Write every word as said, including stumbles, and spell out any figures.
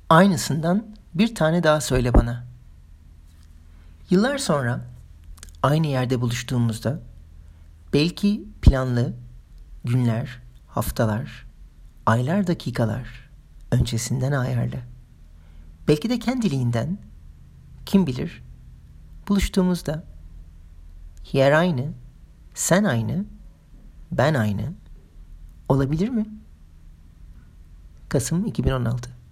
Aynısından bir tane daha söyle bana. Yıllar sonra aynı yerde buluştuğumuzda belki planlı günler, haftalar, aylar, dakikalar öncesinden ayarla. Belki de kendiliğinden, kim bilir, buluştuğumuzda yer aynı, sen aynı, ben aynı olabilir mi? Kasım iki bin on altı